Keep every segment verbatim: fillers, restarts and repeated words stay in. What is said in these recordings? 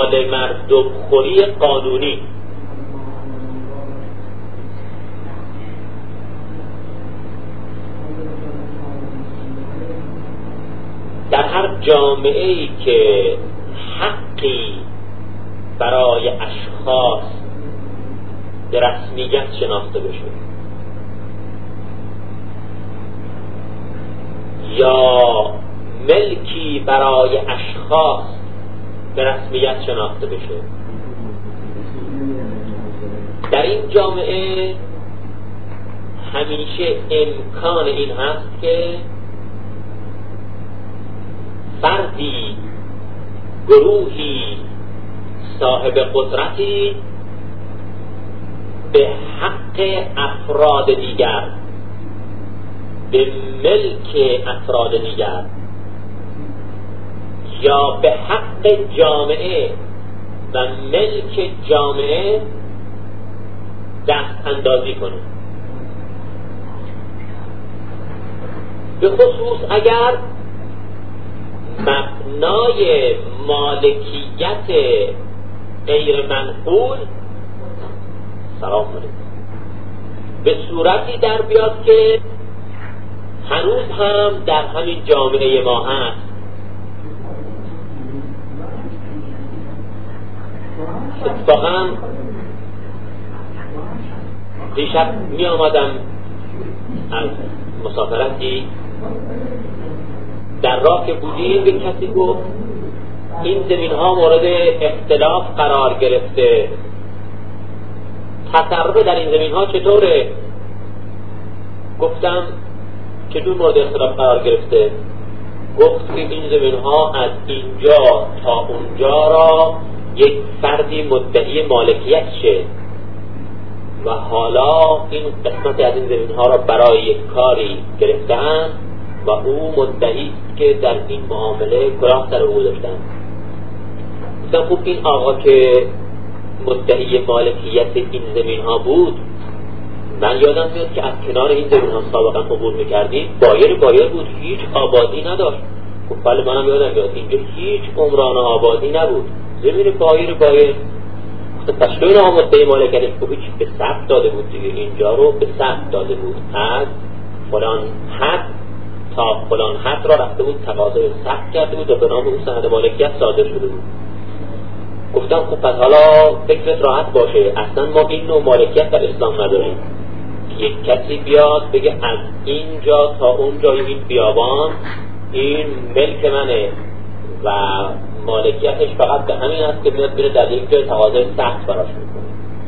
مال مردم خوری قانونی. در هر جامعه‌ای که حقی برای اشخاص به رسمیت شناخته بشه یا ملکی برای اشخاص به رسمیت شناخته بشه، در این جامعه همیشه امکان این هست که فردی، گروهی صاحب قدرتی به حق افراد دیگر، به ملک افراد دیگر یا به حق جامعه و ملک جامعه دست اندازی کنه. به خصوص اگر مبنای مالکیت غیر منقول سلام کنید به صورتی در بیاد که هنوز هم در همین جامعه ما هست. اتفاقا دیشب می آمدم از مسافرتی، در راه که بودیم به کسی گفت این زمین ها مورد اختلاف قرار گرفته، تصرف در این زمین ها چطوره؟ گفتم چطور مورد اختلاف قرار گرفته؟ گفت که این زمین ها از اینجا تا اونجا را یک فردی مدعی مالکیت شه و حالا این قسمت از این زمین ها را برای یک کاری گرفتن و او مدعی است که در این معامله گناه سر او داشتن. گفتم خوب این آقا که مدعی مالکیت این زمین ها بود، من یادم میاد که از کنار این زمین ها سابقا عبور میکردیم، بایر بایر بود، هیچ آبادی نداشت. خب بله منم یادم میاد اینجا هیچ عمران آبادی نبود، زمین بایر بایر. پس تو این آقا مدعی مالکیت خوبی چی به ثبت داده بود دیگه، اینجا رو به ثبت داده بود، از فلان حد تا فلان حد را رفته بود تقاضای ثبت کرده بود و به نام اون سند مالکیت صادر شده بود. گفتم خب پس حالا فکرت راحت باشه، اصلا ما این نوع مالکیت در اسلام نداریم که یک کسی بیاد بگه از اینجا تا اونجای این بیابان این ملک منه و مالکیتش فقط به همین است که میاد بره در یک جای تقاضای سخت براش میکنه.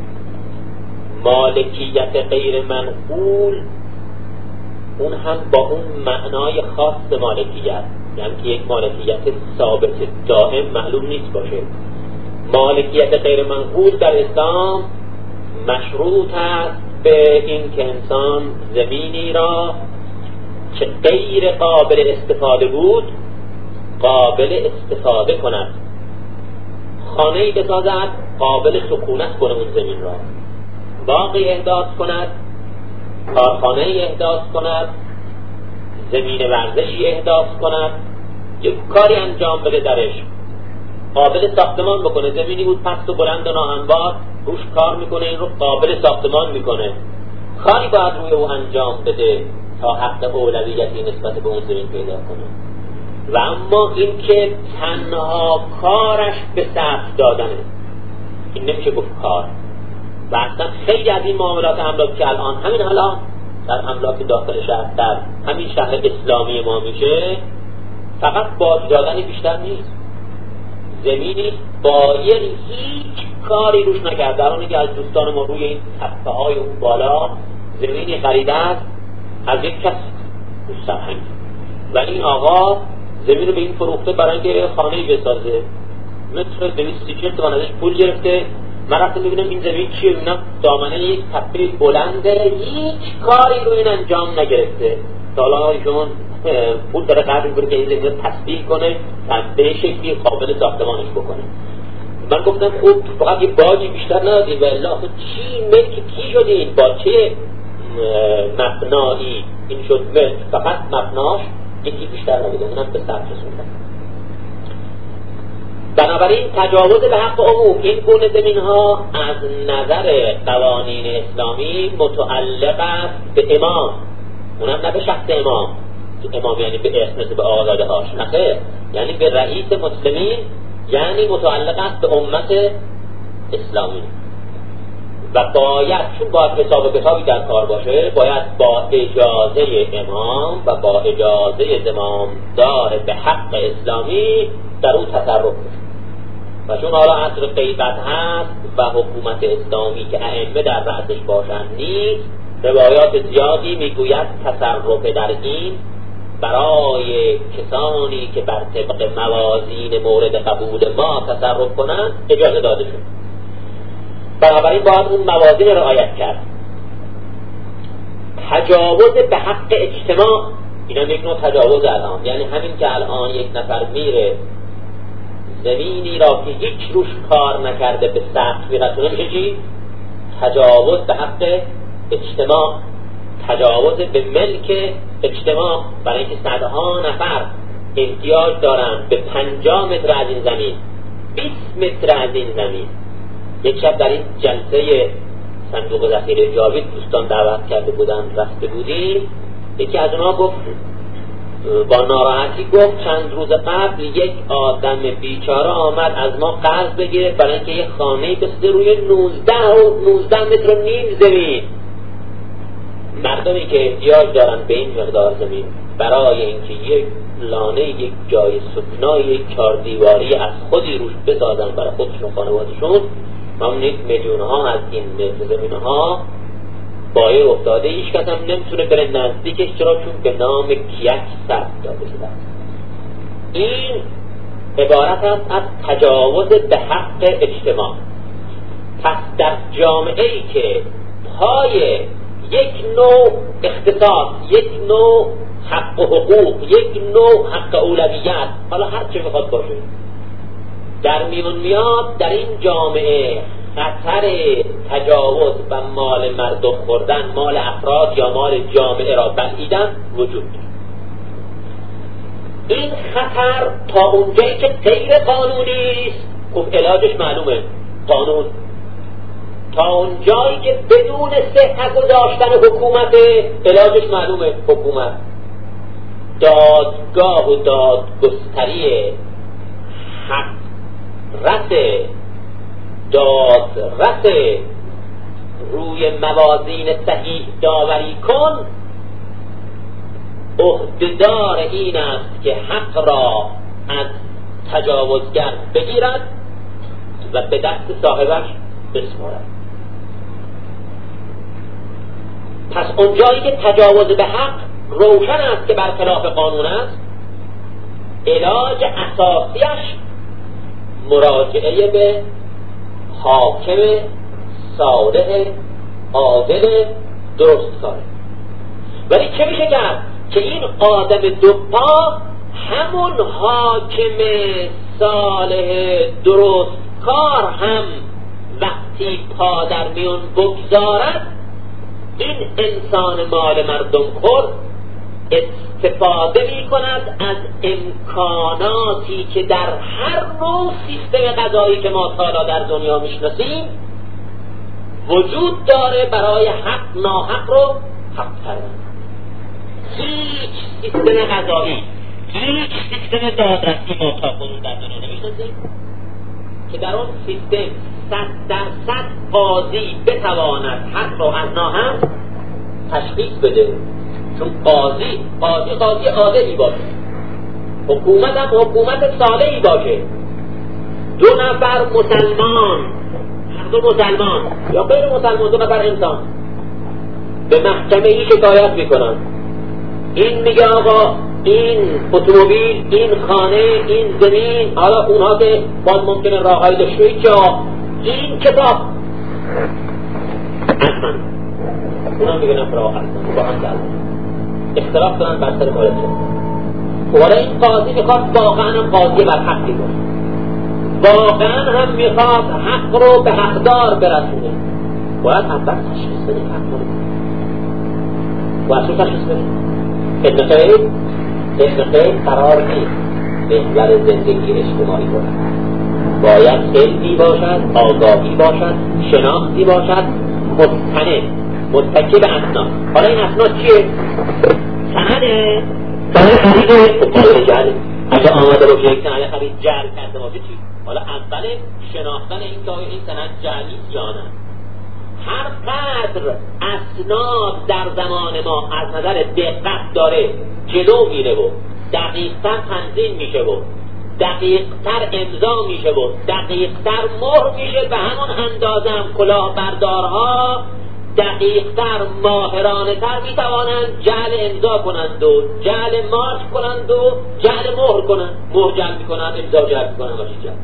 مالکیت غیر منقول اون هم با اون معنای خاص مالکیت، یعنی که یک مالکیت ثابت دائم معلوم نیست باشه. مالکیت غیر منقول در اسلام مشروط است به این که انسان زمینی را که غیر قابل استفاده بود قابل استفاده کند، خانه‌ای بسازد قابل سکونت کنه اون زمین را، باغی احداث کند، کارخانه‌ای احداث کند، زمین ورزشی احداث کند، یک کاری انجام بده درش، قابل ساختمان بکنه. زمینی بود پست و بلند و ناهموار، روش کار میکنه، این رو قابل ساختمان میکنه. کاری باید روی او انجام بده تا حق اولویتی نسبت به اون زمین پیدا کنه. و اما این که تنها کارش به ثبت دادنه، این نمیشه گفت کار. و اصلا خیلی از این معاملات املاک که الان همین الان در املاک داخل شهر، در همین شهر اسلامی ما میشه، فقط باج دادن بیشتر نیست. زمینی بایر هیچ کاری روش نکرد، در اونی که از دوستان ما روی این تپه های اون بالا زمینی خریده است از یک کس سرهنگ و این آقا زمین رو به این فروخته برای اینکه خانه‌ای بسازه، متر دویست سی چهل تومن ازش پول گرفته. من رفتم ببینم این زمین چیه، ببینم دامنه یک تپه بلنده، هیچ کاری رو این انجام نگرفته. حالا ایشون پول داره قرض می‌کنه که این زمین رو تصدیح کنه و به شکلی قابل ساختمانش بکنه. من گفتم خوب فقط یه باجی بیشتر ندادیم و الا چی ملک کی شدین، با چه مبنایی این شد ملک؟ فقط مبناش یکی بیشتر نمیدونم به سر رسوندن. بنابراین تجاوز به حق عموم این گونه زمین ها از نظر قوانین اسلامی متعلق است به امام، اونم نه به شخص امام که امام یعنی به اسم مثل به آزاده هاش، نه، یعنی به رئیس مسلمین، یعنی متعلق است به امت اسلامی. و باید چون باید حساب و کتابی در کار باشه، باید با اجازه امام و با اجازه زمامدار به حق اسلامی در اون تصرف بشه. و چون حالا عصر غیبت هست و حکومت اسلامی که ائمه در رأسش باشند نیست، روایات زیادی میگوید تصرف در این برای کسانی که بر طبق موازین مورد قبول ما تصرف کنند اجازه داده شد. بنابراین باید اون موازین رعایت کرد. تجاوز به حق اجتماع، اینا یک نوع تجاوز الان، یعنی همین که الان یک نفر میره زمینی را که هیچ روش کار نکرده به سقف میرسونه، میشه چی؟ تجاوز به حق اجتماع، تجاوز به ملک اجتماع، برای اینکه صدها نفر احتیاج دارن به پنجاه متر از این زمین، بیست متر از این زمین. یک شب در این جلسه صندوق ذخیره جاوید دوستان دعوت کرده بودن، رفته بودیم، یکی از اونها گفت با ناراحتی گفت چند روز قبل یک آدم بیچاره آمد از ما قرض بگیره برای اینکه یک خانه‌ای بسازه روی نوزده و نوزده متر و نیم زمین. مردمی که احتیاج دارن به این مقدار زمین برای اینکه یک لانه، یک جای سکنای، یک چهار دیواری از خودی روش بسازن برای خودشون و خانوادهشون، همونید میلیون ها از این متر زمین ها بایه افتاده، هیچ کس هم نمیتونه بره نزدیکش، چرا؟ چون به نام کیک ثبت داده شده. این عبارت است از تجاوز به حق اجتماع. پس در جامعه ای که پای یک نوع اختصاص، یک نوع حق و حقوق، یک نوع حق اولویت، حالا هر چه بخواد باشه، در میون میاد، در این جامعه خطر تجاوز و مال مردم خوردن، مال افراد یا مال جامعه را بلعیدن وجود دارد. این خطر تا اونجایی که غیر قانونی است، خب علاجش معلومه، قانون. تا اونجایی که بدون صحت گذاشتن حکومت، علاجش معلومه، حکومت. دادگاه و دادگستری حق رس دادرس روی موازین صحیح داوری کن، عهده‌دار این است که حق را از تجاوزگر بگیرد و به دست صاحبش بسپارد. پس اونجایی که تجاوز به حق روشن است که برخلاف قانون است، علاج اساسیش مراجعه به حاکم صالح عادل درستکاره. ولی چه میشه کرد که این آدم دوپا همون حاکم صالح درستکار هم وقتی پا در میون بگذارد، این انسان مال مردم خور استفاده می کند از امکاناتی که در هر نوع سیستم قضایی که ما تا در دنیا میشناسیم وجود داره برای حق ناحق رو حق کردن. هیچ سیستم قضایی، هیچ سیستم دادرسی ما تا کنون در دنیا نمیشناسیم که در اون سیستم صد درصد قاضی بتواند حق رو از ناحق تشخیص بده. چون قاضی قاضی قاضی عادلی باشه، حکومت هم حکومت صالحی باشه. دو نفر مسلمان، هر دو مسلمان یا غیر مسلمان، دو نفر انسان به محکمه ای شکایت میکنن، این میگه آقا این اتومبیل، این خانه، این زمین، حالا اونها که باز ممکنه راههایی داشته جا، این کتاب اصلا اونا میگن افرا اصلا با هم دلن اختلاف دارن بر سر مالک. ولی این قاضی میخواد واقعا هم قاضی بر حقی باشه، واقعا هم میخواد حق رو به حقدار برسونه، باید اول تشخیص بده حق رو. باید چون تشخیص بده ابن قیم ابن قیم قرار نیست محور زندگی اجتماعی کنه، باید علمی باشد، آگاهی باشد، شناختی باشد، مستند متکی به اسناد. حالا این اسناد چیه؟ سنده سنده خریده مقابل جهله. اگه آمده باشه یک سنده خرید جهل کرده باشه چی؟ حالا اول شناختن این که این سند جهلی یا نه. هر قدر اسناد در زمان ما از نظر دقت داره جلو میره و دقیق‌تر تنظیم میشه و دقیق‌تر امضا میشه و دقیق‌تر مهر میشه، به همون اندازه هم کلاهبردارها دقیق‌تر ماهرانه‌تر میتوانند جعل امضا کنند و جعل مارک کنند و جعل مهر کنند. مهر جعل میکنند، امضا جعل میکنند و چی جعل.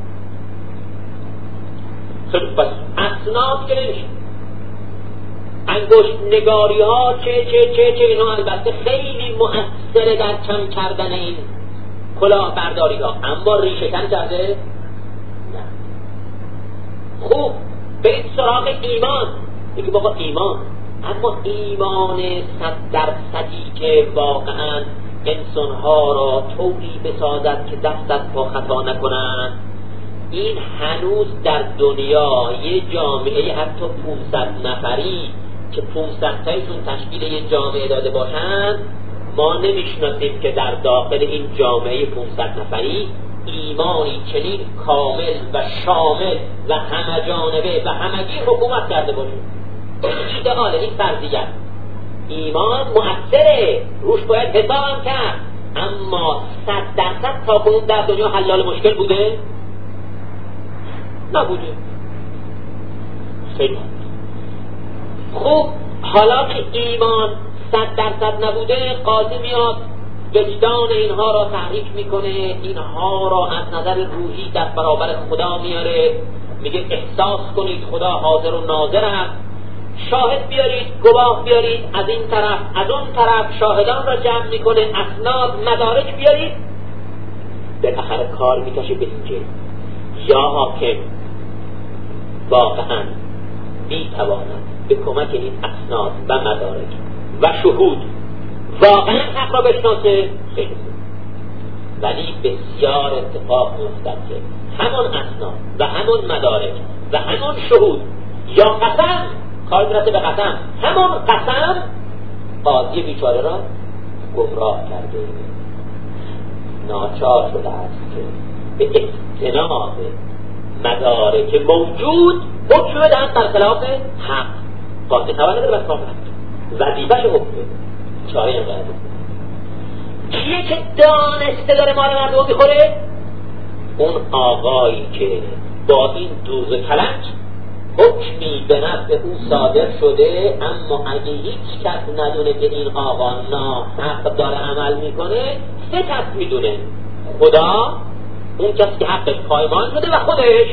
خیلی بس اسناد که نمیشه. انگشت نگاری ها چه چه چه چه اینا البته خیلی مؤثره در کم کردن این کلاه برداری ها، اما ریشه کن کرده؟ نه. خوب برید سراغ ایمان. بگی بابا ایمان، اما ایمان صد درصدی که واقعا انسان ها را طوری بسازد که دست از پا خطا نکنند، این هنوز در دنیا یه جامعه حتی پانصد نفری که پانصد تایشون تشکیل یه جامعه داده باشند، ما نمیشناسیم که در داخل این جامعه پانصد نفری ایمانی چنین کامل و شامل و همه جانبه و همگیر حکومت کرده باشه. این ایدئاله، این فرضیت. ایمان مؤثره، روش باید حساب کرد، اما صد درصد تا کنون در دنیا حلال مشکل بوده؟ نبوده. خیلی خوب. حالا که ایمان صد درصد نبوده، قاضی میاد وجدان اینها را تحریک میکنه، اینها را از نظر روحی در برابر خدا میاره، میگه احساس کنید خدا حاضر و ناظر است، شاهد بیارید، گواه بیارید، از این طرف از اون طرف شاهدان را جمع میکنه، اسناد مدارک بیارید. بالاخره کار میکشه به اینکه یا حاکم واقعا میتواند به کمک این اسناد و مدارک و شهود واقعا حق را بشناسه، خیلی خوب. ولی بسیار اتفاق میافتد که همون اسناد و همون مدارک و همون شهود یا قسم، کار میرسه به قسم، همون قسم قاضی بیچاره را گمراه کرده، ناچار شده است که به اجتناب مدارک موجود حکم بدهند در خلاف حق. قاضی توانه بر اساس حق وظیفه‌ش حکم چاره نمی‌کنه. کیه که دانسته داره مال مردم میخوره؟ اون آقایی که با این دوز و کلک حکمی به نفع او صادر شده، اما اگه هیچ کس ندونه که این آقا ناحق داره عمل میکنه، سه کس میدونه: خدا، اون کسی که حقش پایمال شده، و خودش،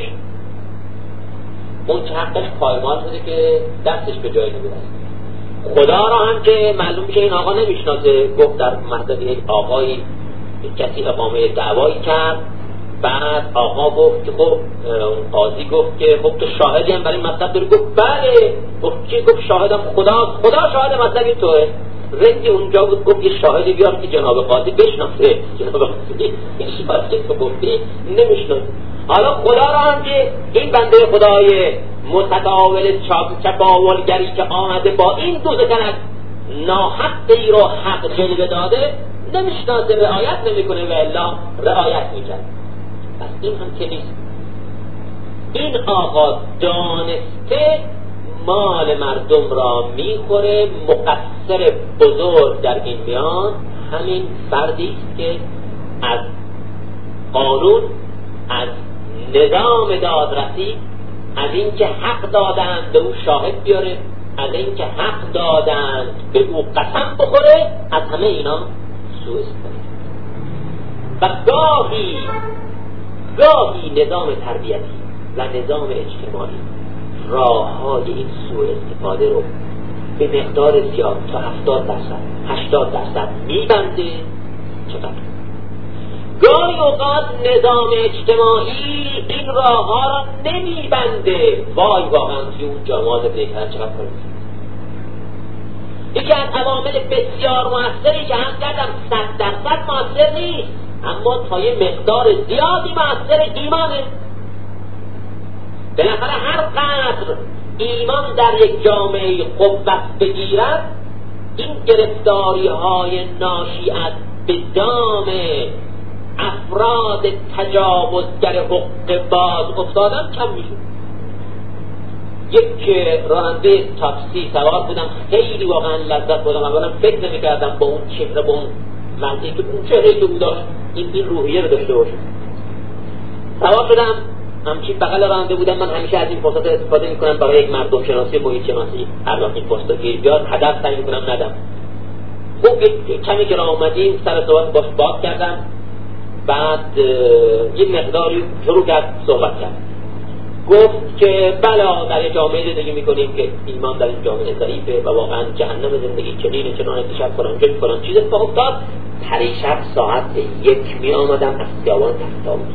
اون که حقش پایمال شده که دستش به جای نمیرسه. خدا را هم که معلوم میشه این آقا نمیشناسه، گفت در محضر یک آقایی کسی اقامه دعوایی کرد، بعد آقا گفت که خب قاضی گفت که خب تو شاهدی هم برای مطلب داری؟ گفت بله. گفت چی؟ گفت شاهدم خدا، خدا شاهد مطلبی توه. رنگی اونجا بود، گفت یه شاهدی بیار که جناب قاضی بشناسه. جناب قاضی این شاهدی که گفتی نمیشناسه. حالا خدا را هم که این بنده خدای متداول چپاولگری که آمده با این دو زکنک ناحقی رو حق جلوه داده نمیشناسه، رعایت نمیکنه، و الا رعایت میکنه. پس این هم که نیست. این آقا دانسته مال مردم را میخوره. مقصر بزرگ در این میان همین فردی است که از قانون، از نظام دادرسی، از اینکه حق دادند به او شاهد بیاره، از اینکه حق دادند به او قسم بخوره، از همه اینا سوء استفاده. و گاهی گاهی نظام تربیتی و نظام اجتماعی راه‌های این سوء استفاده رو به مقدار زیاد تا هفتاد درصد هشتاد درصد میبنده. چقدر گاهی اوقات نظام اجتماعی این راه ها را نمیبنده. وای واقعا توی اون جامعه دیگر چقدر کنید. یکی از عوامل بسیار موثری که هم کردم صد درصد موثر نیست، اما تا یه مقدار زیادی موثر ایمانه. بالاخره هر قدر ایمان در یک جامعه قوت بگیرد، این گرفتاری های ناشی از به دام افراد تجاوزگر حقوق باز افتادن کم میشه. یک راننده تاکسی سوار بودم، خیلی واقعا لذت بردم. اولا فکر نمی‌کردم با اون چهره، با اون منطقی که اون چهره که بود داشت این این روحیه رو داشته باشه. سوار شدم، همچین بغل راننده بودم. من همیشه از این فرصت استفاده می‌کنم برای یک مردم شناسی، محیط شناسی. هر وقت این فرصت گیر بیاد هدف تعیین می‌کنم ندم. خب کمی که راه اومدیم سر صحبت باش باز کردم، بعد یه مقداری شروع کرد صحبت کرد. گفت که بله در یه جامعه زندگی میکنیم که ایمان در این جامعه ضعیفه و واقعا جهنم زندگی چنین چنان دیشب فلان جا فلان چیز اتفاق افتاد. پریشب ساعت یک می آمدم از خیابان تخت‌طاووس،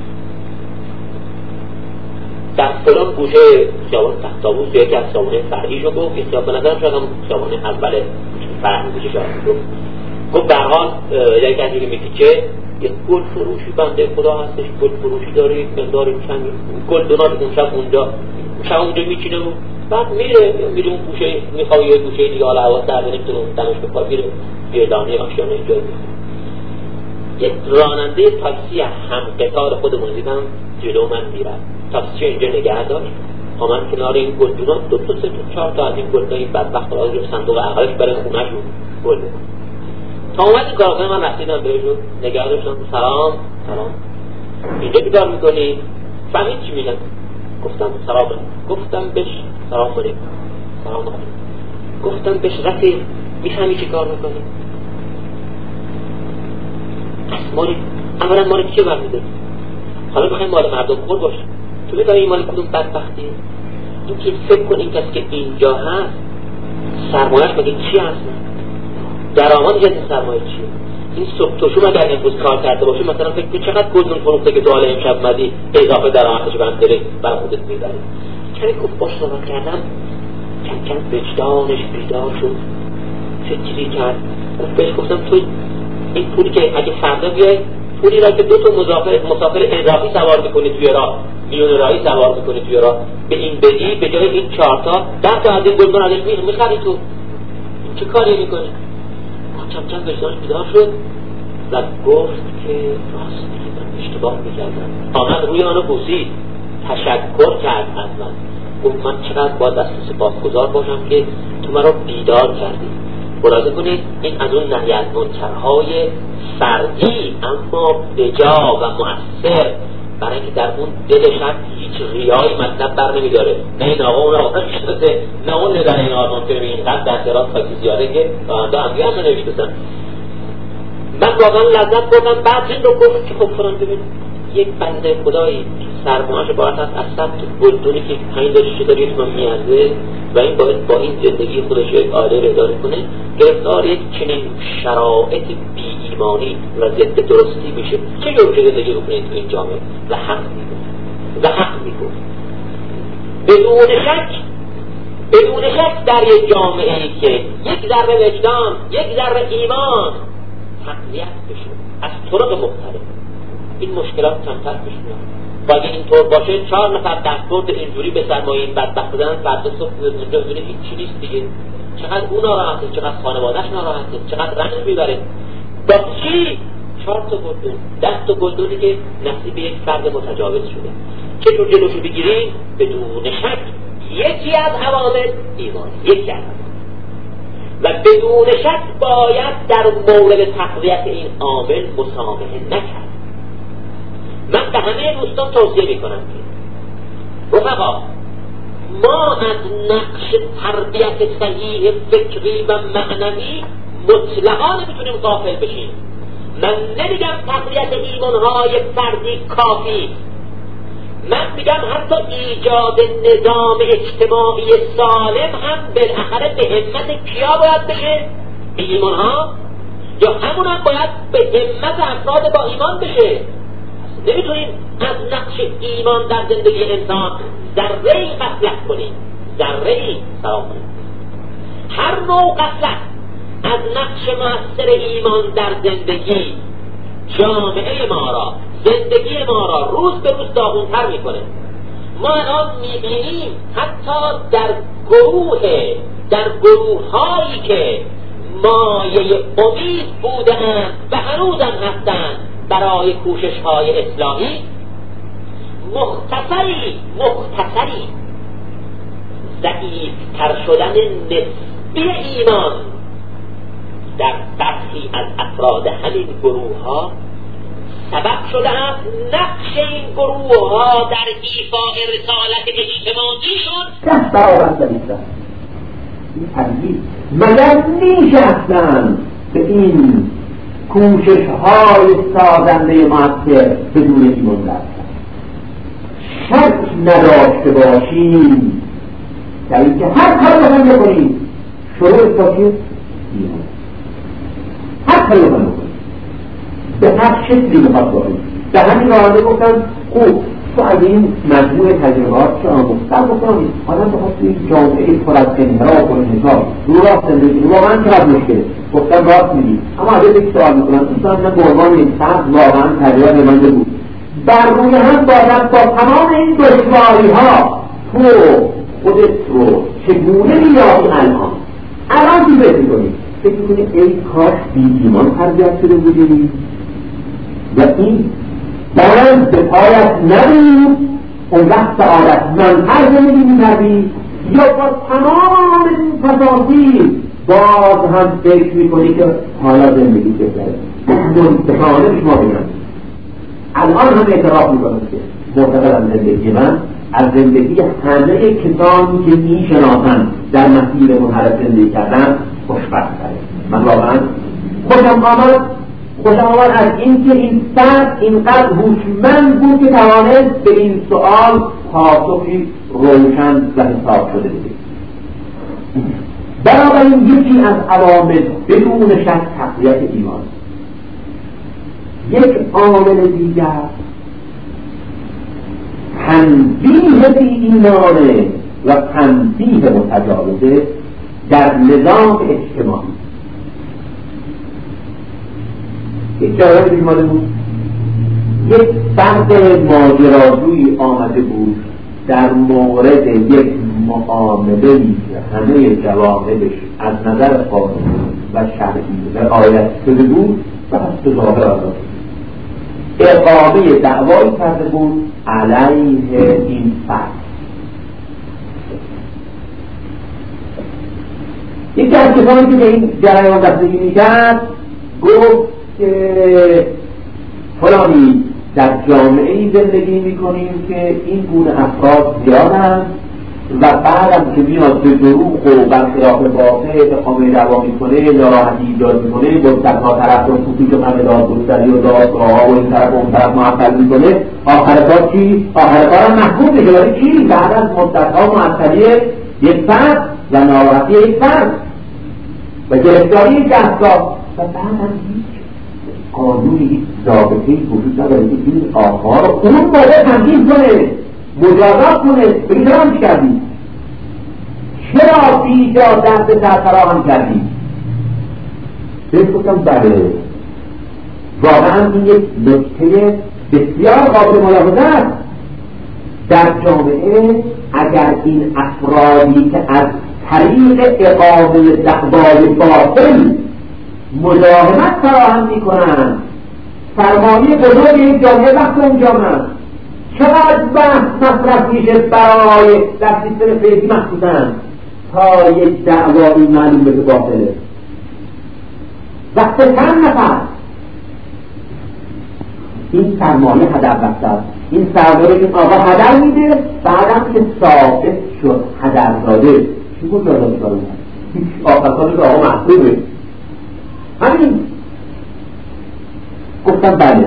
در فلان گوشه خیابان تخت‌طاووس یکی از خیابان فرعی رو گفت. این به نظرم شاید هم خیابان اول فرعی گوشه شاید گفت. گفت به هر حال یکی از این میپیچه یک گل فروشی بنده خدا هستش، گل فروشی داره، یک مقداری چند گل دونات اون شب اونجا شب اونجا میچینه و بعد میره میره اون گوشه، میخواه یه گوشه دیگه حالا حواس در نمیتونه اون دمش بخواه میره یه دانه آشیانه اینجا میخواه. یک راننده تاکسی هم قطار خودمون دیدم جلو من میرد، تاکسی اینجا نگه داشت، آمد کنار این گل دونات دو تا سه تا چهار تا از این گل این بدبخت را رو صندوق عقلش برای خونه‌شون گل بکنه. تا اومد این کارخانه من رسیدم بهشون، نگاه داشتم. سلام سلام، اینجا چی کار میکنی؟ فهمید چی میگن؟ گفتم سلام. گفتم بهش سلام علیکم. سلام علیکم. گفتم بهش رفیق میفهمی چی کار میکنی؟ مالی اولا مالی چه برمیده؟ حالا بخوایم مال مردم خور باشه، تو میدونی این مال کدوم بدبختیه؟ این که فکر کن این کسی که اینجا هست سرمایه‌اش مگه چی هست؟ درآمدش از سرمایه چیه؟ این صبح تو شما اگر امروز کار کرده باشه مثلا فکر کن چقدر گلدون فروخته که تو حالا امشب مدی اضافه درآمدش بند داره برای خودت می‌بری. کمی خوب باش صحبت کردم، کم کم وجدانش بیدار شد، فکری کرد. بهش گفتم تو این پولی که اگه فردا بیای پولی را که دو تا مسافر مسافر اضافی سوار می‌کنی توی راه، میون راهی سوار می‌کنی توی راه، به این بدی به جای این چهار تا ده تا از این گلدون ازش می‌خری تو. چه کاری می‌کنی؟ کم کم وجدانش بیدار شد و گفت که راست میگی من اشتباه میکردم. آمد روی آنو بوسید، تشکر کرد از من، گفت من چقدر باید از تو سپاسگزار باشم که تو مرا بیدار کردی. ملاحظه کنید این از اون نهی از منکرهای فردی اما بجا و مؤثر، برای اینکه در اون دلش هم هیچ ریایی مطلب بر نمیداره. نه این آقا اون آقا نشتسته، نه اون نداره این آقا که اینقدر در دراز خاکی زیاده که آنده همگی هم ننوشتسن. من واقعا لذت بردم. بعد این رو گفت که خب فران ببین یک بنده خدایی سرمایه‌اش باید هست از سبت گلدونی که پنج داریشه داری اسم میازه و این باید با این زندگی خودش عالی رو اداره کنه، گرفتار یک چنین شرایط بی ایمانی و ضد درستی میشه. چه جور که زندگی رو کنید تو این جامعه؟ و حق میگه و حق میگه بدون شک بدون شک در یک جامعه ای که یک ذره وجدان، یک ذره ایمان تقویت بشه از طرق مختلف، این مشکلات کمتر پیش میاد. و اگه اینطور باشه چهار نفر دستورد اینجوری به سرمایه این بدبخت بودن فردا صبح اونجا ببینید هیچ چی نیست دیگه. چقدر اون ناراحته، چقدر خانواده‌اش ناراحته، چقدر رنج میبره. با چی؟ چهار تا گلدون، ده تا گلدونی که نصیب یک فرد متجاوز شده. چطور جلوشو بگیریم؟ بدون شک یکی از عوامل ایمان، یکی از و بدون شک باید در مورد تقویت این عامل مسامحه نکرد. من به همه دوستان توصیه میکنم که رفقا ما از نقش تربیت صحیح فکری و معنوی مطلقا نمیتونیم غافل بشیم. من نمیگم تقویت ایمانهای فردی کافی، من میگم حتی ایجاد نظام اجتماعی سالم هم بالاخره به همت کیا باید بشه؟ به ایمانها؟ یا همون هم باید به همت افراد با ایمان بشه؟ نمیتونیم از نقش ایمان در زندگی انسان ذره‌ای غفلت کنیم، ذره‌ای سلام کنیم. هر نوع غفلت از نقش مؤثر ایمان در زندگی جامعه ما را، زندگی ما را روز به روز داغون‌تر میکنه ما الان میبینیم حتی در گروه در گروه هایی که مایه امید بودند و هنوزم هستند برای کوشش های اصلاحی، مختصری مختصری ضعیفتر شدن نسبی ایمان در برخی از افراد همین گروه ها سبب شده است نقش این گروه ها در ایفاء رسالت اجتماعیشون دست برآورد بریزد. این تنظیم مگر میشه اصلا به این کوشش های سازنده مؤثر بدون ایمان رفتن شک نداشته باشیم در اینکه هر کار بخواهیم بکنیم شروع تا که ایمان، هر کاری بخواهیم بکنیم به هر شکلی بخواهیم بکنیم. به همین راهنده گفتن خوب تو از این مجموع تجربات که آموختن بکنید آدم بخواد توی جامعه پر از انحراف و انحصار رو راست زندگی واقعا چقدر مشکله. گفتن راست میگی، اما اگه یک سوال میکنن دوستان من به عنوان این فرد واقعا تجربه نمانده بود بر روی هم باید با تمام این دشواری ها تو خودت رو چگونه می‌یابی الان الان چی فکر می‌کنی؟ فکر می‌کنی ای کاش بی ایمان تربیت شده بودی و این باید به پایت نبود اون وقت سعادت منتر زندگی می‌کردی یا با تمام این تفاصیل باز هم فکر می‌کنی که حالا زندگی بهتره. منتقانه به شما بگم الان هم اعتراف می‌کنم که معتقدم زندگی من از زندگی همه کسانی که میشناسن در مسیر منحرف زندگی کردن خوشبخت‌تره. من واقعا خوشم آمد خوشم آمد از اینکه این فرد اینقدر هوشمند بود که توانست به این سؤال پاسخی روشن و حساب شده بده. بنابراین یکی از عوامل بدون شک تقویت ایمان. یک عامل دیگر تنبیه بی ایمانه و تنبیه متجاوزه در نظام اجتماعی. یک جایی بیمانه بود یک فرد ماجراجویی آمده بود در مورد یک معامله‌ای که همه جوانبش از نظر قانونی و شرعی رعایت شده بود و پس به ظاهر آزاد اقامه دعوایی کرده بود علیه این فرد. یکی از کسانی که به این جریان دستگیری می‌کرد گفت که فلانی در جامعه‌ای زندگی می‌کنیم که این گونه افراد زیادند و بعدم که میاد به دروغ و برخلاف واقع اقامه دعوا میکنه، ناراحتی ایجاد میکنه، مدت‌ها طرف رو توپیک و همه دادگستری و دادگاه‌ها و این طرف و اون طرف معطل میکنه، آخر کار چی؟ آخر کار هم محکوم میشه. ولی چی؟ بعد از مدت‌ها معطلی یک فرد و ناراحتی یک فرد و گرفتاری یک دستگاه و بعد هم هیچ قانونی، هیچ ضابطه‌ای وجود نداره که این آقا رو اون موقع تنظیم کنه، مجازات کنه. بگی چرا همچی کردی؟ چرا بیجا دست در فراهم کردی؟ بهش گفتم بله واقعا این یک نکته بسیار قابل ملاحظه است. در جامعه اگر این افرادی که از طریق اقامه دعوای باطل مزاحمت فراهم میکنند فرمانی بزرگ یک جامعه وقت اونجا هست، چقدر بحث مصرف میشه برای در سیستم فیزی مخصوصا تا یک دعوایی معلوم بشه باطله. وقت چند نفر این سرمایه هدر رفته است. این سرمایه این آقا هدر میده، بعدم که ثابت شد هدر داده چی بود داده داده هیچ آقاسانی که آقا محبوبه همین. گفتم بله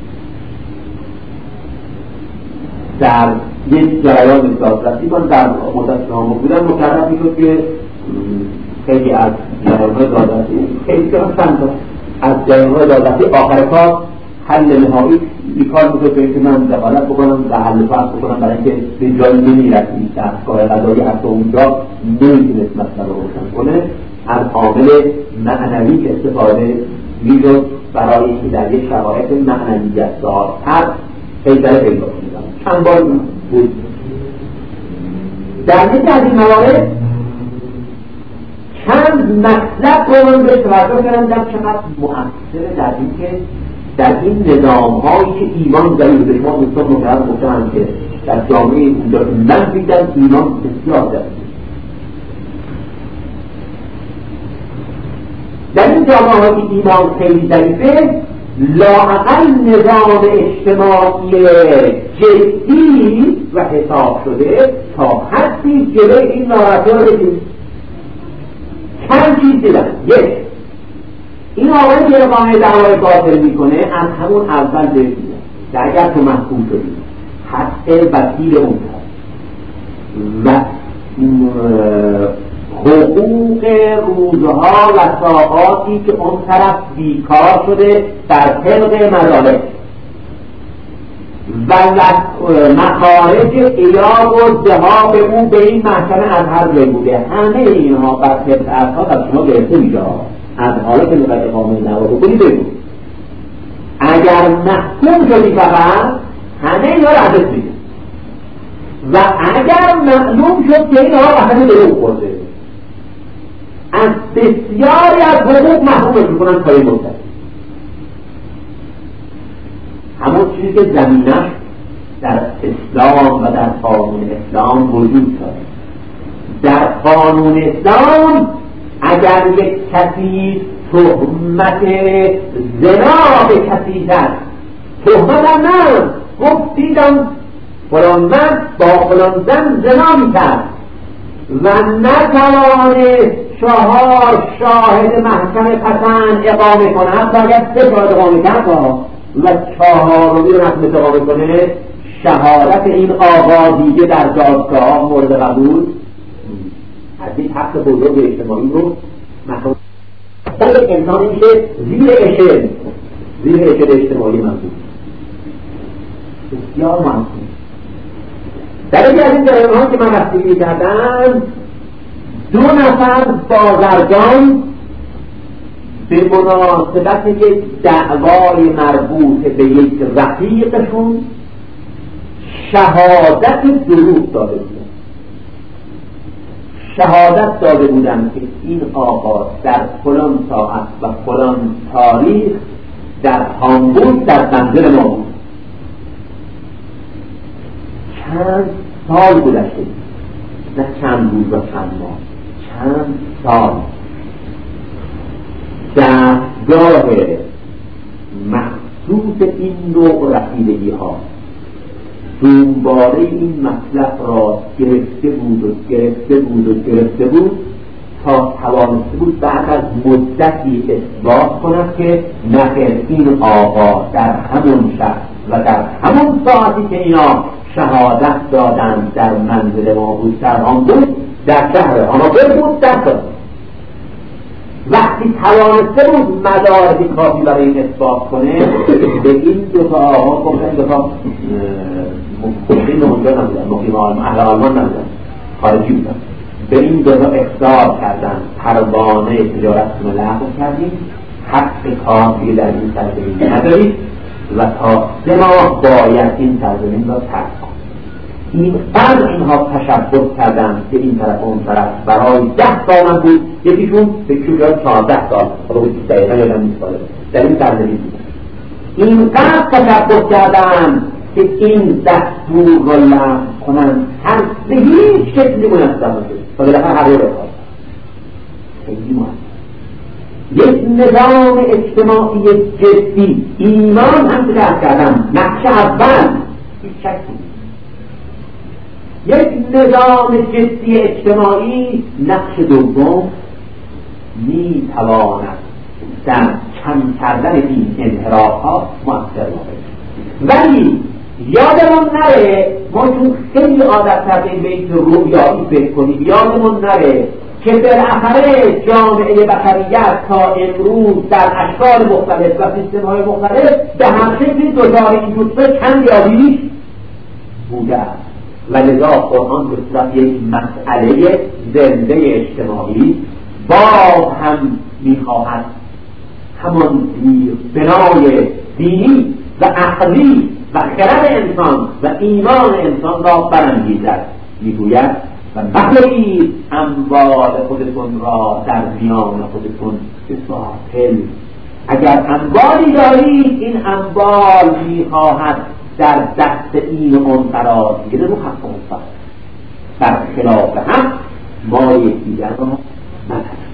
در یک جریان احساساتی من در مدت نامه بودم مکرر میشد که خیلی از جریان‌های دادرسی خیلی که چند تا از جریان‌های دادرسی آخر کار حل نهایی بیکار میشد که من دخالت بکنم و حل فرض بکنم برای اینکه به جایی نمیرسید دستگاه قضایی حتی اونجا نمیتونست مسئله رو روشن کنه. از عامل معنوی که استفاده میشد برای اینکه در یک شرایط معنویت دارتر پیدا پیدا کنید. چند بار بود در یکی از این موارد چند مطلب رو من به توجه کردم چقدر مؤثره در این که در این نظام هایی که ایمان ضعیف به شما دوستان متعرض گفتم که در جامعه اونجا من دیدم ایمان بسیار ضعیف. در این جامعه های ایمان خیلی ضعیفه، لااقل نظام اجتماعی جدی و حساب شده تا حدی جلوی این ناراحتی رو بگیریم. چند چیز دیدن. یک، این آقایی که اقامه دعوای باطل میکنه از همون اول بگیره که اگر تو محکوم شدی حق وکیل اون و حقوق روزها و ساعاتی که اون طرف بیکار شده در طبق مدارک و مخارج ایاب و ذهاب او به این محکمه از هر جای بوده، همه اینها بر طبق اساس از شما گرفته میشه. از حالا که میخواید اقامه دعوا بکنی بگو، اگر محکوم شدی فقط همه اینا رو ازت میگه و اگر معلوم شد که اینها قسم دروغ خورده از بسیاری از حقوق محرومش میکنن تا این مدت. همون چیزی که زمینش در اسلام و در قانون اسلام وجود داره. در قانون اسلام اگر یک کسی تهمت زنا به کسی زد، تهمت هم نه، گفت دیدم فلان مرد با فلان زن زنا میکرد و نتوانست چهار شاهد محکمه پسند اقامه کنه، باید سه شاهد اقامه کرد و چهارمی رو نتونست اقامه کنه، شهادت این آقا دیگه در دادگاه مورد قبول از این حق بزرگ اجتماعی رو محکوم. خود انسانی که زیر اشل زیر اشل اجتماعی محکوم بسیار محکوم. در یکی از این جریان ها که من رفتگی کردم، دو نفر بازرگان به مناسبت یک دعوای مربوط به یک رفیقشون شهادت دروغ داده بودن. شهادت داده بودن که این آقا در فلان ساعت و فلان تاریخ در هامبورگ در منزل ما بود. چند سال گذشته، نه چند روز و چند ماه، چند سال. دستگاه مخصوص این نوع رسیدگی ها دنباره این مطلب را گرفته بود و گرفته بود و گرفته بود تا توانسته بود بعد از مدتی اثبات کند که نخیر این آقا در همون شب و در همون ساعتی که اینا شهادت دادن در منزل ما بود در آن بود در شهر آنابل بود در کنید. وقتی توانسته بود مدارک کافی برای این اثبات کنه به این دوتا آقا گفتن دوتا مقیم اونجا نبودن، مقیم اهل آلمان نبودن، خارجی بودن، به این دوتا اخطار کردن پروانه تجارتتون رو لغو کردیم، حق کافی در این سرزمین ندارید و تا سه ماه باید این سرزمین را ترک کنید. این قدر اینها تشبه کردن که این طرف اون طرف برای ده سال من بود، یکیشون به کجا چهارده سال رو بود دقیقا یادم نیست باید در این سرزمین بود. این قدر تشبه کردن که این دستور رو لغو کنن هر به هیچ شکلی مناسب باشه تا بالاخره هر رو بخواد. خیلی مهم یک نظام اجتماعی جدی، ایمان هم درک کردم نقش اول هیچ شکلی، یک نظام جدی اجتماعی نقش دوم می تواند در کم کردن این انحراف‌ها مؤثر باشه. ولی یادمون نره، ما چون خیلی عادت کردیم به این رویایی فکر کنیم، یادمون نره که بالاخره جامعه بشریت تا امروز در اشکال مختلف و سیستم‌های مختلف به هر شکلی دچار این جزئه چند یابیش بوده است و لذا قرآن به صورت یک مسئله زنده اجتماعی باز هم میخواهد همان بنای دینی و عقلی و خرد انسان و ایمان انسان را برانگیزد. میگوید و مخورید اموال خودتون را در میان خودتون به باطل. اگر اموالی دارید این اموال میخواهد در دست این و اون قرار بگیره رو حق مستقیم در خلاف حق ما یکدیگر را نداریم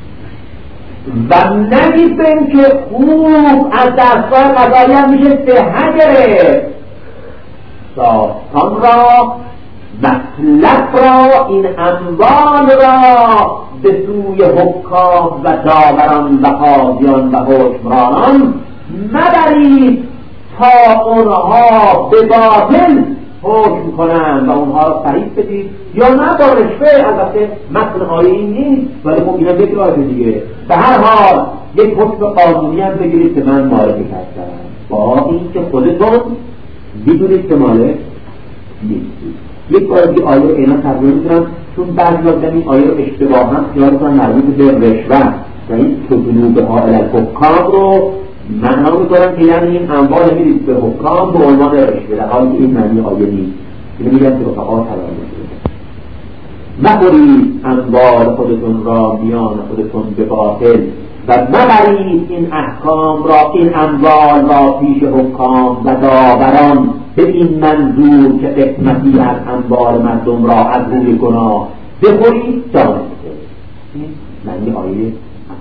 و نمیدیم که خوب از دستگاه قضایی هم میشه صحت گرفت داستان را مطلب را این اموال را به سوی حکام و داوران و قاضیان و حکمرانان مبرید تا اونها به باطل حکم کنند و اونها را فریب بدید یا نه با رشوه. البته متن آیه این نیست ولی خب اینا یک راه دیگه. به هر حال یک حکم قانونی هم بگیرید که من معرفی کردم با این که خودتون میدونید که مالک نیستید. یک بار دیگه آیه اینا ترجمه می‌کنم چون بعضی وقتا این آیه رو اشتباها خیالتون مربوط به رشوه و این تجنوب ها الی الحکام رو معنا می‌کنن که یعنی این اموال می‌رید به حکام به عنوان رشوه، در حالی که این معنی آیه نیست. اینو میگن که رفقا ترجمه شده. مخورید اموال خودتون را میان خودتون به باطل و مبرید این احکام را این اموال را پیش حکام و داوران به این منظور که قسمتی از اموال مردم را از روی گناه بخورید دانسته. این معنی آیه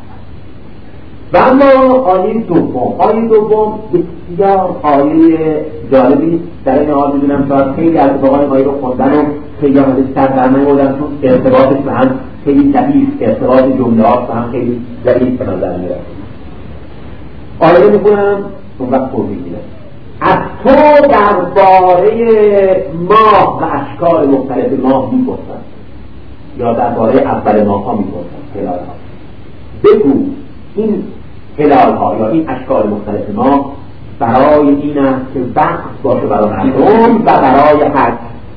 و اما آیه دوم آیه دوم بسیار آیه جالبی در این حال میدونم شاید خیلی از اتفاقات آیه رو خوندن و خیلی هم سر در نمی‌بردن چون ارتباطش به هم خیلی ضعیف، ارتباط جمله‌هاش به هم خیلی ضعیف به نظر میاد. آیه میخونم اون وقت پر میگیرم. از تو درباره ماه و اشکال مختلف ماه میپرسن یا درباره اول ماه ها میپرسن هلال ها. بگو این هلال ها یا این اشکال مختلف ماه برای این است که وقت باشه برای مردم و برای حج.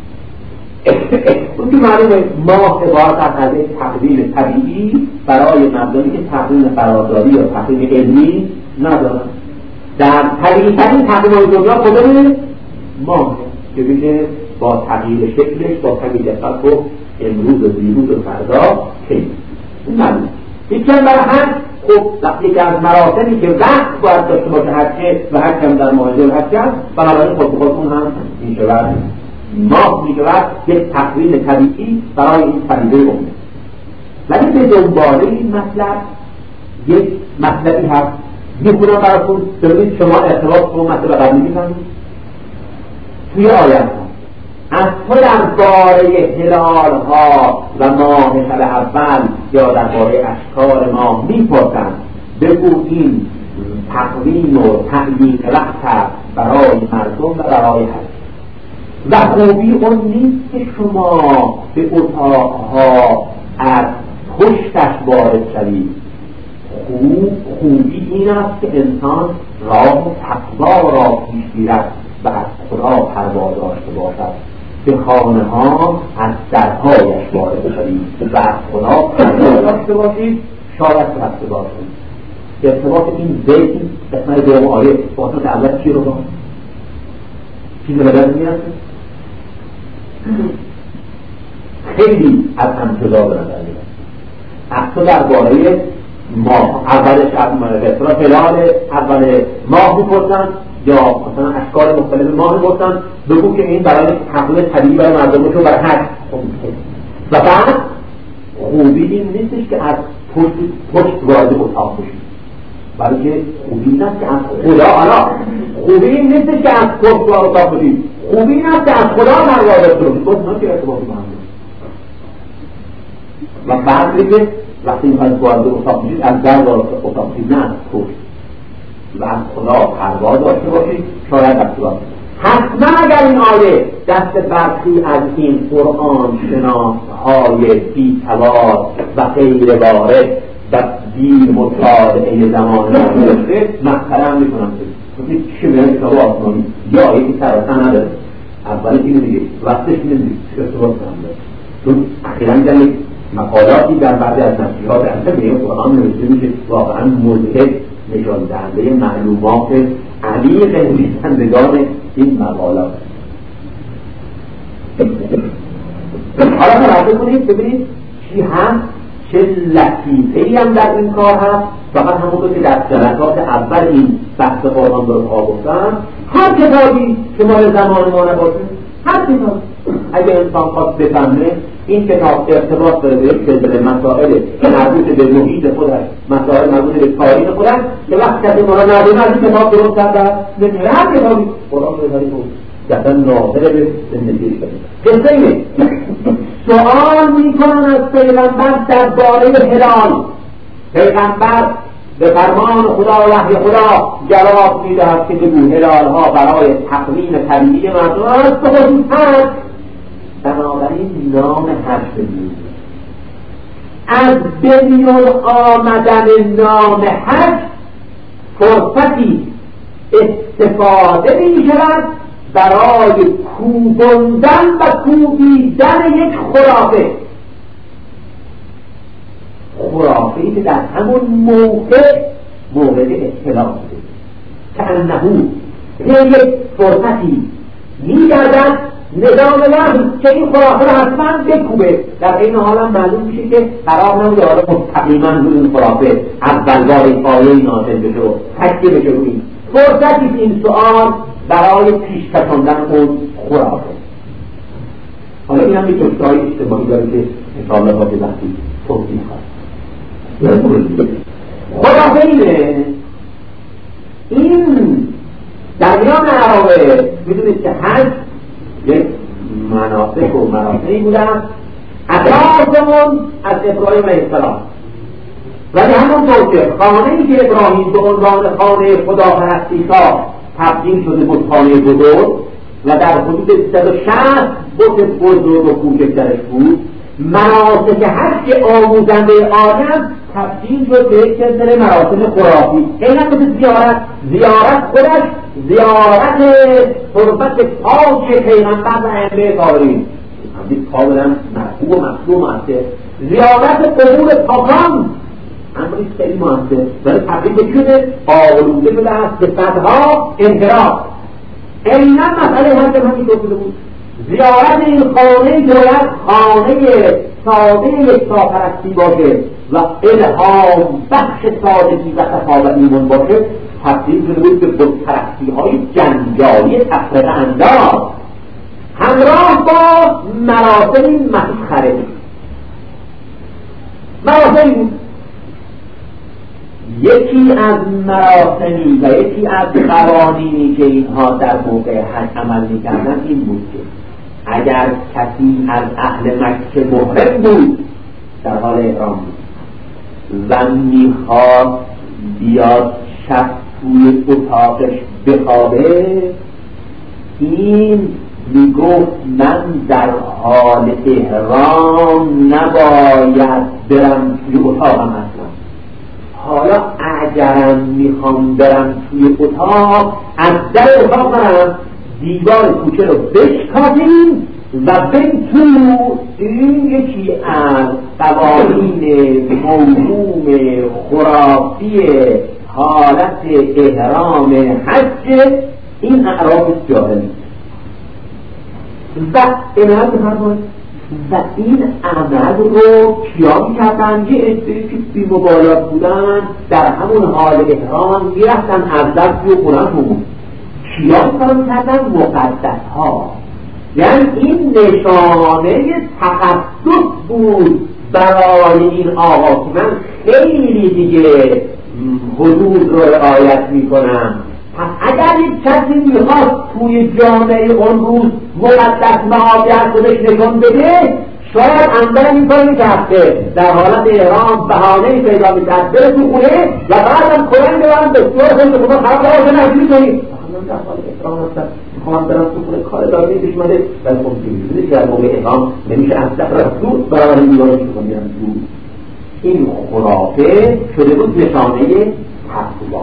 اون که معلومه ماه عبارت از یک تقویم طبیعی برای مردمی که تقویم قراردادی یا تقویم علمی ندارن. در طبیعی ترین تقویم دنیا کدومه؟ ماه که بشه با تغییر شکلش با تغییر دقت و امروز و دیروز و فردا خیلی این معلومه. یکی هم برای حج خب وقتی که از مراسمی که وقت باید داشته باشه حجه و حج هم در ماه ذوالحجه است بنابراین خود خودتون هم این شود ماه میشود یک تقویم طبیعی برای این فریضه امه. ولی به دنباله این مطلب یک مطلبی هست میخونم براتون ببینید شما ارتباط با مطلب قبلی میفهمید. توی آیت از تو درباره هلال ها و ماه شب اول یا درباره اشکال ماه میپرسند بگو این تقویم و تعیین وقت برای مردم و برای حج و خوبی اون نیست که شما به اتاقها از پشتش وارد شوید. خوب خوبی این است که انسان راه تقوا را پیش گیرد و از خدا پروا داشته باشد. به خانه ها از درهایش وارد شوید و از خدا پروا داشته باشید شاید رفته باشید. ارتباط این بیت قسمت دوم آیه با اصلا اول چی رو با چیز بدن میرسه خیلی از هم جدا به نظر میاد. اصلا درباره ماه اولش از هلال اول ماه میپرسن یا مثلا اشکال مختلف ماه میپرسن بگو که این برای تقویم طبیعی برای مردمش رو برای حج و بعد خوبی این نیستش که از پشت پشت وارد اتاق بشید بلکه خوبی این است که از خدا آلا خوبی این نیستش که از پشت وارد اتاق بشید خوبی این است که از خدا پروا داشته باشید. باز نه که ارتباطی با هم و بعد دیگه وقتی میخواید وارد اتاق بشید از در وارد اتاق بشید نه از پشت و از خدا پروا داشته باشید شاید دسته باشید. حتما اگر این آیه دست برخی از این قرآن شناسهای بی‌توار و غیر وارد و دین مطالعه زمان ما داشته مخترم میکنم که چی به کتاب آسمانی یا آیه که سراسر نداره اولی اینو دیگه وقتش نمیدید ارتباط کنم داره چون اخیراً در یک مقالاتی در بعضی از نشریات اصلا به این قرآن نوشته میشه واقعا مضحک نشان دهنده معلومات عمیق نویسندگان این مقالات. حالا توجه کنید ببینید چی هست، چه لطیفه‌ای هم در این کار هست. فقط همونطور که در جلسات اول این بحث قرآن رو پا گفتم، هر کتابی که مال زمان ما نباشه، هر کتاب اگه انسان خواست بفهمه این کتاب ارتباط داره به یک سلسله مسائل مربوط به محیط خودش، مسائل مربوط به تاریخ خودش، که وقت کسی ما را ندونه از این کتاب درست کرده نمیره. هر کتابی قرآن رو داری بود جدا ناظر به زندگی کنید. قصه اینه سؤال میکنن از پیغمبر در باره هلال. پیغمبر به فرمان خدا و وحی خدا جواب میدهد که بگو هلال ها برای تقویم طبیعی مردم است و خصوص هست. بنابراین نام حج بگید. از بمیون آمدن نام حج فرصتی استفاده می شود برای کوبندن و کوبیدن یک خرافه. خرافه‌ای که در همون موقع موقع اطلاع بوده که انهو یک فرصتی می‌گردد نظام وحی که این خرافه را حتما بکوبه. در این حال هم معلوم میشه که قرار نبوده حالا مستقیما روی این خرافه اول بار این آیه نازل بشه و تکیه بشه روی این فرصتی این سؤال برای پیش کشاندن اون خرافه. حالا این هم یک جزئهای اجتماعی داره که انشاءالله با وقتی توضیح خواهد. خرافه اینه این در میان عربه میدونید که حج یک مناسک و مراسمی بودن اساسمون از ابراهیم علیه السلام، ولی همونطور که خانه‌ای که ابراهیم به عنوان خانه خداپرستی ساخت تبدیل شده بود خانه بزرگ و در حدود صد و شصت بت بزرگ و کوچک درش بود، مراسم حج آموزنده آدم تبدیل شد به یک سلسله مراسم خرافی. اینم مثل زیارت زیارت خودش زیارت تربت پاک پیغمبر و ائمه طاهرین همین کاملا مرفوع و مفهوم است. زیارت قبور پاکان امری خیلی مهمه، ولی تبدیل شده آلوده شده است به صدها انحراف. اینم مسئله هر که همین گفته بود. زیارت این خانه که باید خانه ساده یکتاپرستی باشه و الهام بخش سادگی و تفاوت ایمان باشه، تبدیل شده بود به بتپرستی های جنجالی تفرقه انداز همراه با مراسم مسخره. مراسم بود یکی از مراسمی و یکی از قوانینی که اینها در موقع حج عمل می‌کردن این بود که اگر کسی از اهل مکه محرم بود در حال احرام بود و میخواد بیاد شب توی اتاقش بخوابه، این میگفت من در حال احرام نباید برم توی اتاقم اصلا، حالا اگرم میخوام برم توی اتاق از در اتاق برم دیوار کوچه رو بشکافیم و بریم تو. این یکی از قوانین موهوم خرافی حالت احرام حج این اعراف جاهلی و عنایت بفرمایید. و این عمل رو کیا میکردن؟ یه عده‌ای که بی مبالات بودن در همون حال احرام میرفتن از در توی قرآن بود. کیا کار میکردن؟ مقدس ها. یعنی این نشانه تقدس بود برای این آقا که من خیلی دیگه حدود رو رعایت میکنم. پس اگر یک کسی میخواست توی جامعه اون روز مقدس معابیت خودش نشون بده، شاید اندر این کار میکرد که در حالت احرام بهانه‌ای پیدا میکرد بره تو خونه و بعدم قرآن ببرن بسیار خود خدا خراب داره که نجوری کنی من در حال احرام هستم میخوام برم تو خونه کار داره نیستش مده ولی خب میبینی که در موقع احرام نمیشه از دفر رسول برای این دیوارش میخوام میرم تو. این خرافه شده بود نشانه تقوا.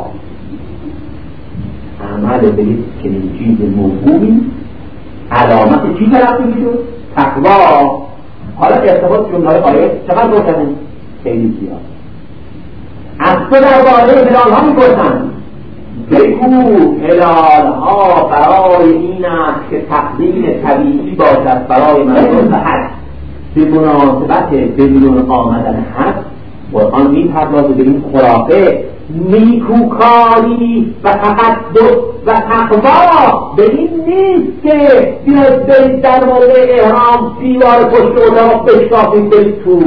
عمل به یک چنین چیز موهومی علامت چی تلقی میشد؟ تقوا. حالا ارتباط جمله آیه چقدر روشنه؟ خیلی زیاد. از تو درباره هلال ها میپرسند بگو هلال ها برای این است که تقدیم طبیعی باشد برای مردم به حج. به مناسبت به میون آمدن حق قرآن میپردازه به این خرافه نیکوکاری و تقدس و تقوا به این نیست که بیاید برید در مورد احرام دیوار پشت اتاق بشکافید برید تو.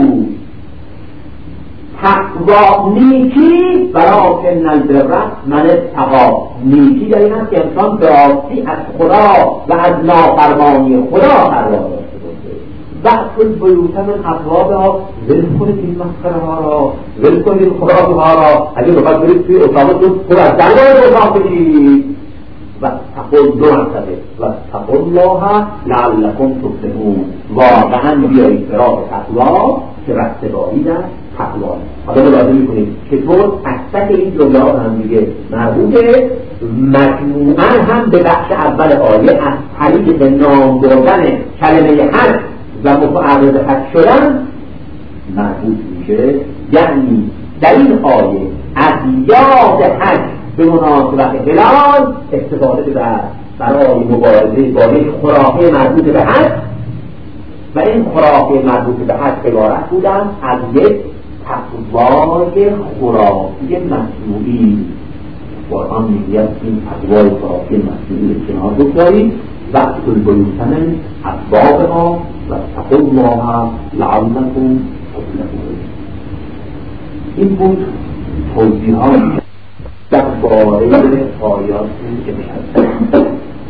تقوا نیکی ولکن البر من اتقی، نیکی در این است که انسان به راستی از خدا و از نافرمانی خدا پروا داشته باشه. وقت البیوت من ابوابها، ول کنید این مسخره ها را، ول کنید این خرافه ها را. اگه بخواد برید توی اتاقتون خود از در وارد اتاق بشید و تقوا دو مرتبه و تقوا الله لعلکم تفلحون، واقعا بیایید سراغ تقوا که رستگاری در تقوا. حالا ملاحظه میکنید چطور تک تک این جمله ها هم دیگه مربوطه، مجموعا هم به بخش اول آیه از طریق نام بردن کلمه حق و متعرض حق شدن مربوط میشه. یعنی در این آیه از یاد حق به مناسبت هلال استفاده بر برای مبارزه با یک خرافه مربوط به حق و این خرافه مربوط به حق عبارت بودن از یک تقوای خرافی مصنوعی. قرآن میگه این تقوای خرافی مصنوعی کنار بگذارید وقت البیوت من ابوابها و اتقوا الله لعلکم تفلحون. این بود توضیحات درباره آیاتی که می‌شد.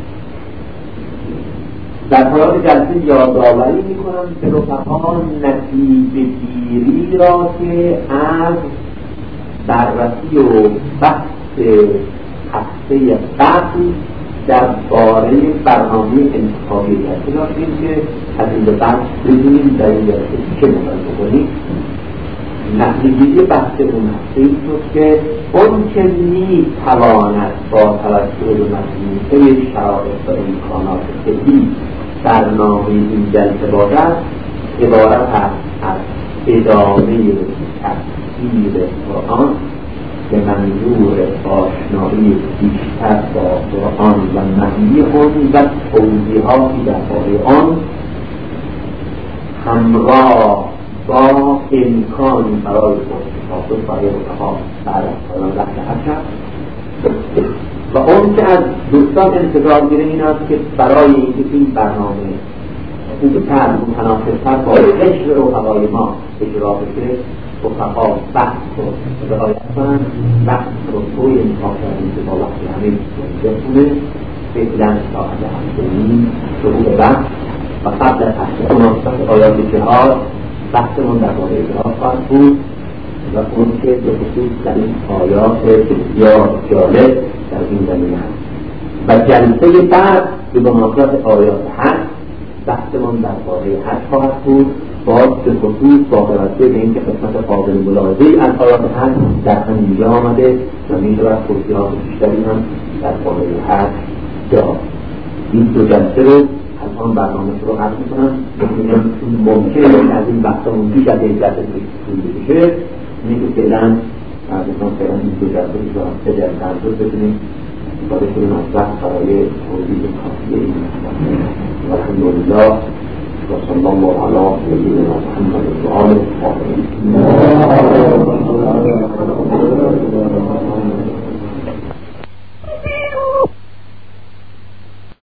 در پایان جلسه یادآوری می‌کنم که رفقا نتیجه گیری را که از بررسی و بحث هفته قبل درباره برنامه انتخابی کرده داشتیم که از این به بعد بدونیم در این جلسه چه می‌خوایم بکنیم. نتیجه بحث اون هسته این شد که اون که می‌تواند با توجه به مجموعه شرایط و امکانات طبی برنامه این جلسه باشد عبارت است از ادامه تفسیر قرآن به منظور آشنایی بیشتر با قرآن و معنی آن و توضیحاتی درباره آن همراه با امکانی برای پاسخ برای رفقا بعد از پایان بحث حق و اون که از دوستان انتظار میره این است که برای اینکه این برنامه خوبتر متناسبتر با قشر رفقای ما اجرا بشه رفقا بحث رو رعایت کنند، بحث رو توی انتخاب کردیم که با وقتی همه بخونه فعلا ساعت هفته‌نیم شروع بحث و قبل از هفته مناسبت آیات جهاد بحثمون درباره اجراء خواهد بود و اون که به خصوص در این آیات بسیار جالب در این زمینه هست و جلسه بعد به مناسبت آیات حق بحثمون درباره حق خواهد بود باز به خصوص با توجه به اینکه قسمت قابل ملاحظه از آیات حق در هم اینجا آمده و می‌شود توضیحات بیشتری هم درباره حق داد. این دو جلسه رو الان برنامه رو قطع میکنم ممکنه از این بحثمون بیش از یک جلسه بشه اینه که فعلا از بسان فعلا این دو جلسه رو سه جلسه انجام بکنیم باید کنیم از وقت برای توضیح خاصیه این و الحمدلله و صلی الله علی سیدنا محمد و آله الطاهرین.